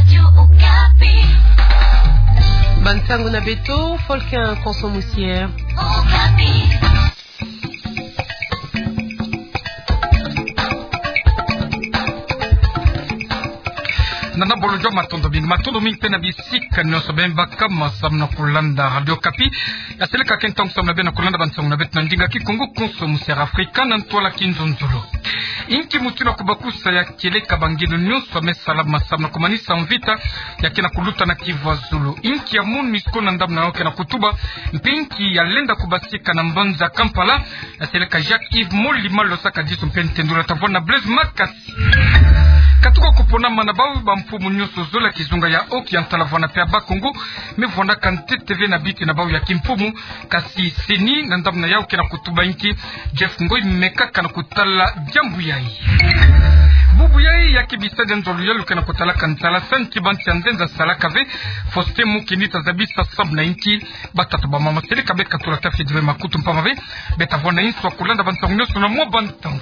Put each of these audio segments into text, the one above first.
Bantango na beto, Folquin Consomoussière. Nana bolojo matondo mingi pena bisika nyoso bemba kama samna kulanda Radio Kapi ya seleka kentong samna bena kulanda bansong na betna ndinga kikongo Consomoussière africaine ntola kinzonzolo inki mutuna kubakusa ya keleka bangino nyoso mesalama samna kumanisa mvita ya kina kuluta na Kivu Zulu inki ya MONUSCO na ndamna yoke na kutuba mpinki ya lenda kubasika na mbanza Kampala ya seleka Jacques Yves Molima losaka jisu mpentendura tavona Blaise Makasi katuko kupona manabau bamfumu nyoso zola kizunga ya oki antalavona pe abakongo mevona kante TV na biti na bau ya kimfumu kasi seni na ndamna yao kina kutuba inki Jeff Ngoi mekaka na kutala jambu yai bubu yai ya kibisade nzolu yalu kina kutala kantala sanki banti andenza salakave foste mukinita zabisa sabna inki batatu ba mama seleka beka tulata fidwe makutu mpamave betavona inswa kulanda bantangu nyoso na mwa bantangu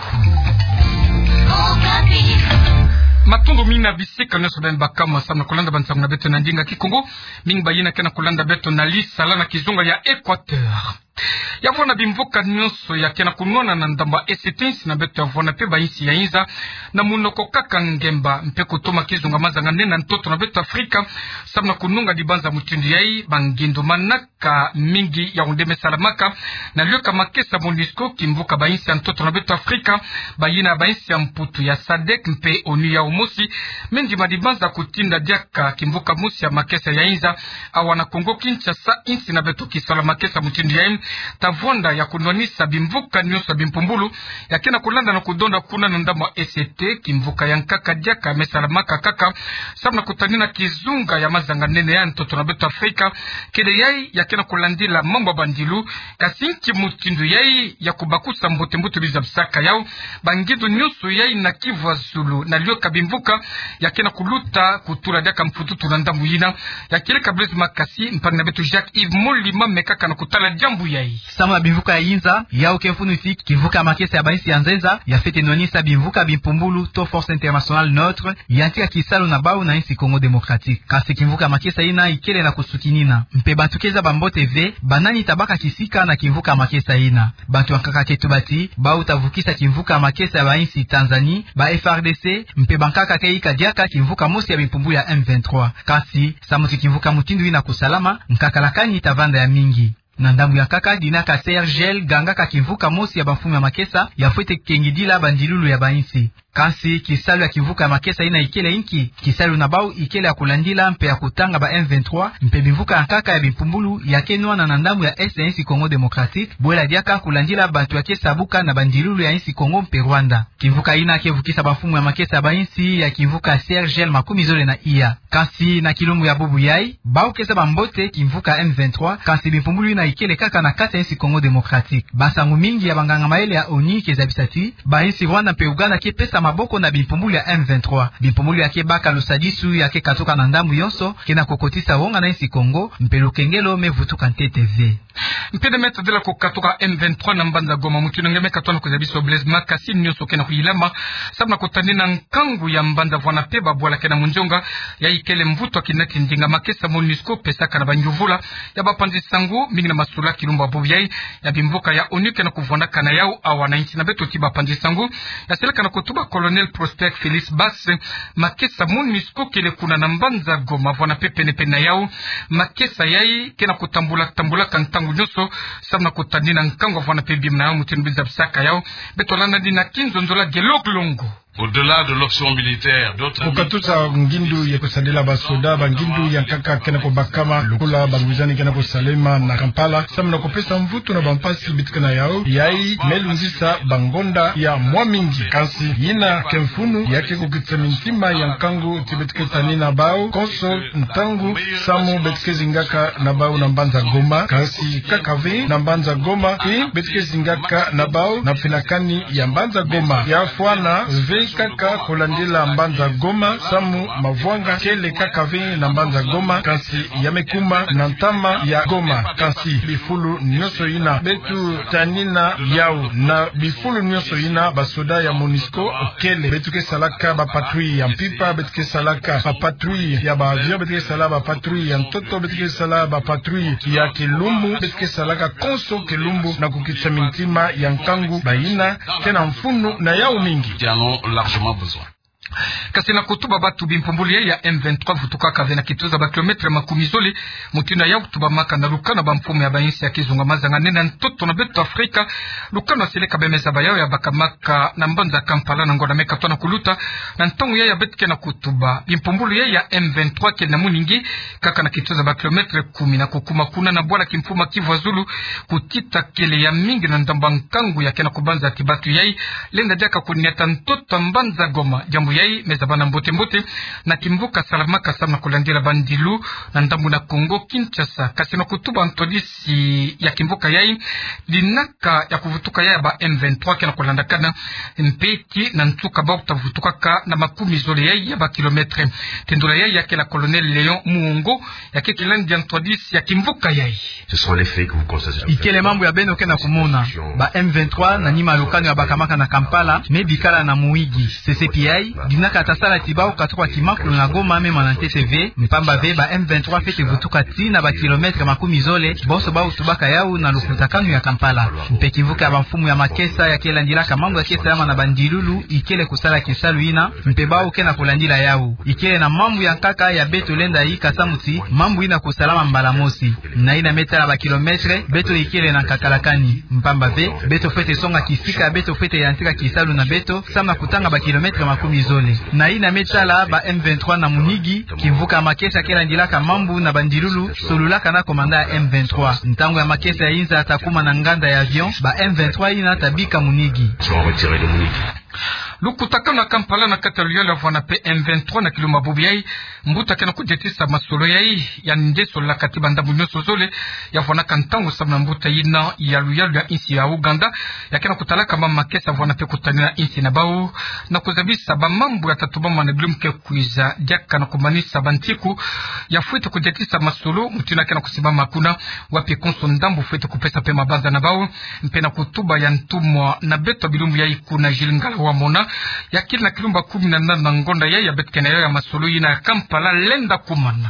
matundu mina bisika nyoso bemba kama samna kulanda bantangu na beto na ndinga kikongo mingi bayina kena kulanda beto na lisala na kizunga ya Equateur yavona bimvoka nyoso ya kena kunona na ndamba esitensi na beto yavona pe bainsi ya inza na munoko kaka ngemba mpe kutoma kizunga mazanga nena ntoto na beto Afrika samna kununga dibanza mutindi yai bangindo manaka mingi ya undeme salamaka na lioka makesa MONUSCO kimvoka bainsi ya ntoto na beto Afrika bayina bainsi ya mputu ya SADC mpe ONU ya umosi mendi madibanza kutinda diaka kimvoka musi ya makesa ya inza awana Kongo Kinshasa insi na beto kisala makesa mutindi yai tavonda ya kunwanisa bimvuka nyoso bimpumbulu ya kena kulanda na kudonda kuna na ndamo ECT kimvuka ya nkaka diaka mesalamaka kaka sabna kutanina kizunga ya mazanga nene ya ntoto na beto Afrika kede yai ya kena kulandila mambo bandilu kasinki mutindu yai ya kubakusa mbote mbutu bizabsaka yao bangidu nyoso yai na Kivu Zulu na lioka bimvuka ya kena kuluta kutura diaka mpututu na ndamu yina ya keleka Blaise Makasi mpani na beto Jacques Yves Molima mekaka na kutala jambu yai sama bimvuka ya inza ya ukemfunusi kivuka makesa ya baisi ya nzenza ya fete nonisa bimvuka bimpumbulu to force internationale neutre yantika kisalo na bau na insi Congo démocratique kasi kimvuka makesa ina ikele na kusukinina mpe batukeza bambote ve banani tabaka kisika na kimvuka makesa ina bantu wankaka ketubati bau tavukisa kimvuka makesa ya baisi Tanzania ba FRDC mpe bankaka keika diaka kimvuka mosi ya bimpumbulu ya M23 kasi samuti kimvuka mutindu ina kusalama nkakalakani tavanda ya mingi na ndambu ya kaka dinaka Sergel ganga kakivuka mosi ya bafumu ya makesa ya fwete kengidila bandilulu ya bainsi kasi kisalu ya kivuka ya makesa ina ikele inki kisalu na bau ikele ya kulandila mpe ya kutanga ba M23 mpe bivuka ya kaka ya bimpumbulu ya kenwa na ndambu ya SNC Congo démocratique bwela diaka kulandila batu ya kesabuka na bandilulu ya insi Congo mpe Rwanda kivuka ina kevukisa bafumu ya makesa ya bainsi ya kivuka Sergel makumi zole na iya kasi na kilumbu ya bubu yai bau kesa bambote kivuka M23 kasi bimpumbulu ina ikele kaka na kata insi Congo démocratique basangu mingi ya banganga maele ya ONU kezabisati ba insi Rwanda mpe Uganda kepesa maboko na bimpumbulu ya M23 bimpumbulu ya kebaka lusadisu ya kekatoka na ndambu yonso kena kokotisa wonga na insi Congo mpelo kengelo mevutuka NTTV mpede meta de la kokatoka M23 na mbanza Goma mutino ngeme katona kuzabiso Blaise Makasi nyoso kena kuyilama sabna kutandina nkangu ya mbanza vwana peba bwala kena munjonga ya ikele mvuto kinati ndinga makesa MONUSCO pesaka na banjuvula ya bapandi sangu mingi na masula kilumba bobiyai ya bimvoka ya ONU kena kuvona kana yao awana inchi na beto tiba pandi sangu ya seleka na kutuba Colonel Prosper Félix Basse makesa MONUSCO kele kuna na mbanza Goma vwana pepe nepena yao makesa yai kena kutambula kantangu nyoso sabna kutandina nkangu vwana pebi mna yao mutinu bizabsaka yao beto lana dina kinzonzola geloglongo Au-delà de l'option militaire, d'autres ukatusa ngindu ya kusadila basoda bangindu ya kaka kena ko bakama lukula banguzani kena ko Salema na Kampala samna ko pesa mvutu na bampasi bitkana yao yai melunzisa bangonda ya mwa mingi kasi yina kemfunu yake kukitsemintima ya nkangu tibetketani na bao konso ntangu samu betkezingaka na bao na mbanza Goma kasi kakave na mbanza Goma betkezingaka na bao na filakani ya mbanza Goma ya fwana ve Henri Kaka kulandila Mbanza Goma, Samu Mavwanga Kele Kakave na Mbanza Goma, kasi Yamekuma na Ntama ya Goma, kasi bifulu nyonso ina betu tanina yao na bifulu nyonso ina basoda ya Monisco Kele betuke salaka ba patrouille ya mpipa, betuke salaka ba patrouille ya ba avion, betuke salaka ba patrouille ya Ntoto, betuke salaka ba patrouille ya Kilumbu, betuke salaka konso Kilumbu na kukitsa mintima ya Nkangu baina tena mfunu na yao mingi largement besoin. Kasi na kutuba batu bimpumbuli ya M23 vutuka kave na kituza ba kilometre makumi zole mutina ya kutuba maka na lukana ba mfumu ya bainsi ya kizunga mazanga nena Ntoto na betu Afrika lukana seleka bemeza bayao ya bakamaka na Mbanza Kampala na ngona meka tona kuluta na ntongu ya betke na kutuba bimpumbuli ya M23 ke na muningi kaka na kituza ba kilometre 10 na kukuma kuna na bwala kimfuma Kivu Zulu kutita kele ya mingi na ndamba nkangu ya kena kubanza tibatu yai lenda jaka kunyata Ntoto Mbanza Goma jambu yai mezabana mbote na kimbuka salamaka sana kulandira bandilu na ndambu na Kongo Kinshasa kasi na kutuba antodisi ya kimbuka yai linaka ya kuvutuka yai ba M23 kena kulandakana mpeki na ntuka ba utavutuka ka na makumi zole yai ya ba kilometre tendula yai ya kela colonel Leon Muongo ya kekilandi antodisi ya kimbuka yai ce sont les faits que vous constatez ikele mambo ya beno kena kumona ba M23 na nima lukano ya bakamaka na Kampala mebikala na Muigi CCPI dinaka atasala tibao katukwa kimakulu na Goma mema na TTV mpamba ve ba M23 fete vutuka tina ba kilometre makumi zole boso ba utubaka yao na lukutakanu ya Kampala mpekivuka ba mfumu ya makesa ya kelandilaka mambo ya kesa yama na bandilulu ikele kusala kisalu ina mpebao kena kulandila yao ikele na mambo ya kaka ya beto lenda yi kasamuti mambo ina kusalama mbala mosi na ina metala ba kilometre beto ikele na kakalakani mpamba ve beto fete songa kisika beto fete yantika kisalu na beto sama kutanga ba kilometre makumi zole na ina metala ba M23 na Munigi kivuka makesa kela ndilaka mambu na bandilulu solulaka na komanda ya M23 ntango ya makesa ya inza atakuma na nganda ya avion ba M23 ina tabika Munigi lukutaka na Kampala na kataluya la vwana pe M23 na kiluma bubiyai mbuta kena kujetisa masolo yai ya ndeso la katiba ndambu nyoso zole ya vwana kantangu sabna mbuta ina ya luyalu ya insi ya Uganda ya kena kutalaka mama kesa vwana pe kutanina insi na bau na kuzabisa ba mambu ya tatubama na glumke kuiza jaka na kumanisa bantiku ya fuite kujetisa masolo mutina kena kusimama kuna wapi konso ndambu fuite kupesa pe mabanza na bau mpena kutuba ya ntumwa na beto bilumbu ya ikuna jilingala wa mona ya kila kilumba 18 na ngonda ya betkena ya masolo ina ya Kampala lenda kumana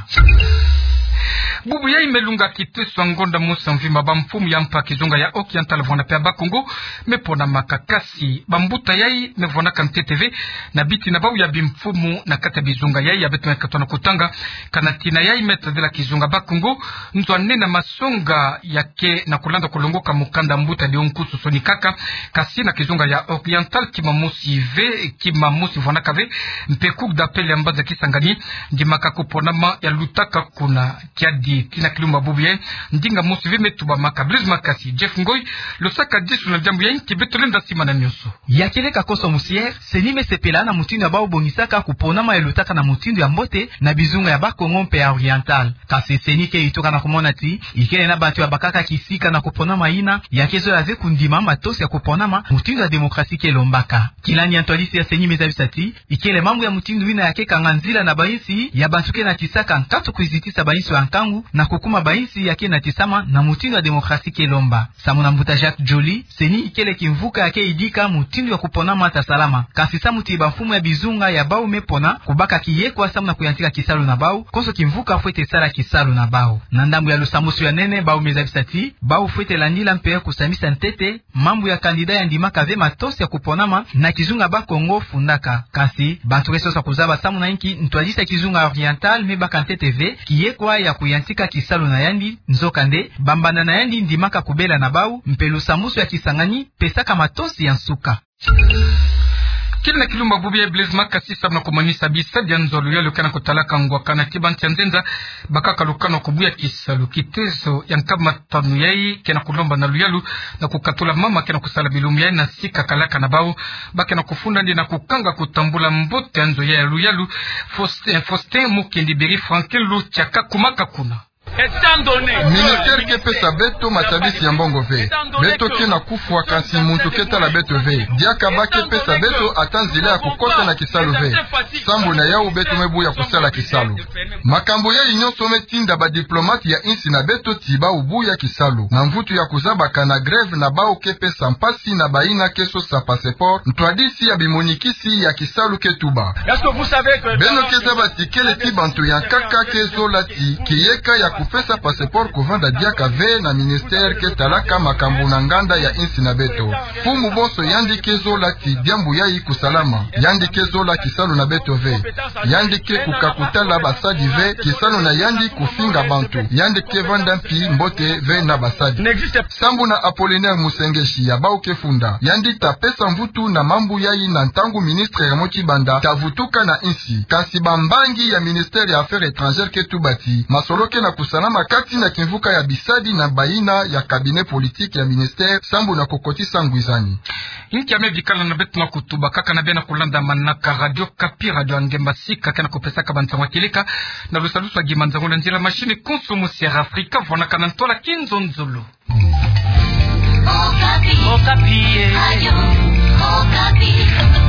bubu ya imelunga kiteso ngonda musa mvima ba mfumu ya mpa kizunga ya Occidental vona pe Bakongo mepona makakasi bambuta yai mevona kan TTV na biti na bau ya bimfumu na kata bizunga yai ya betu katona kutanga kanatina yai meta de la kizunga Bakongo ntwane na masonga yake na kulanda kulongoka mukanda mbuta de onkusu sonikaka kasi na kizunga ya Occidental kimamusi vona kave mpeku d'appel ya mbaza kisangani ndimaka kuponama ya lutaka kuna kiadi tina kilumba bubuye ndinga musive metuba makabriz makasi Jeff Ngoi losaka disu na jambu ya inki betolenda sima na nyoso yakele kakoso musier senime sepela na mutindo ba ubongisaka kuponama elutaka na mutindo ya mbote na bizunga ya Bakongo mpe ya Oriental kasi senike itoka na kumona ti ikele na batu ya bakaka kisika na kuponama ina yakezo ya ze kundima matosi ya kuponama mutindo ya demokrasi ke lombaka kilani antolisi ya senime zabisati ikele mambo ya mutindo ina yake kanganzila na baisi ya batuke na tisaka nkatu kuizitisa baisi wa nkangu na kukuma baisi yake na tisama na mutindo ya demokrasi ke lomba samuna mbuta Jacques Joly seni ikele kimvuka yake idika mutindo ya kuponama ta salama kasi samuti bafumu ya bizunga ya bau mepona kubaka kiyekwa samuna kuyantika kisalu na bau koso kimvuka fuete sala kisalu na bau na ndambu ya lusamusu ya nene bau mezabisati bau fuete landila mpea kusamisa ntete mambu ya kandida ya ndimaka ve matosi ya kuponama na kizunga Bakongo fundaka kasi baturesosa kuzaba samuna inki ntwajisa kizunga Oriental mebaka ntete ve kiyekwa ya kuyantika kisalu na yandi nzokande bambana na yandi ndimaka kubela na bau mpelu samusu ya kisangani pesaka matosi ya nsuka kila kilumba bubi ya Blaise Makasi sabna kumanisa bisa dianzolu ya lukana kutalaka ngwakana kibanti nzenza bakaka lukana kubuya kisalu kitezo ya nkama tanu yai kena kulomba na luyalu na kukatula mama kena kusala bilumu yai na sika kalaka na bao bake na kufunda ndi na kukanga kutambula mbote anzo ya luyalu Faustin Mukendi Beri Frankel lu chaka kumaka kuna Ministère ke pesa beto matabisi ya mbongo ve. Beto ke na kufwa kasi muntu keta la beto ve. Diaka bake pesa beto atanzile ya kukota na kisalu ve. Sambu na yao beto mebu ya kusala kisalu. Makambo ya inyoso metinda ba diplomate ya insi na beto tiba ubu ya kisalu. Na mvutu ya kuzabaka na greve na bao ke pesa mpasi na baina keso sa passeport. Mtuadisi ya bimonikisi ya kisalu ketuba. Beno keza batikele tibantu ya kaka kezo lati kiyeka ya kupesa passeport kuvanda diaka ve na ministère ke talaka makambo na nganda ya insi na beto. Fumu boso yandi kezo lati diambu yai kusalama. Yandi kezo la kisalu na beto ve. Yandi ke kukakutala basadi ve kisalu na yandi kufinga bantu. Yandi ke vanda mpi mbote ve na basadi. Sambu na Apollinaire Musengeshi ya bao kefunda. Yandi tapesa mvutu na mambu yai na ntangu ministre Remoti Banda tavutuka na insi. Kasi bambangi ya ministère ya affaires étrangères ketubati. Masoloke na kusalama kati na kimvuka ya bisadi na baina ya cabinet politique ya ministère sambu na kokoti sangwizani. Inki amebikala na betu makutuba kaka na bena kulanda manaka radio kapi radio angemba sika kana kopesa kabanza wakilika na lusalusu agimanzango na njila machine konsumu siya Afrika vona kanantola kinzonzulu. Okapi.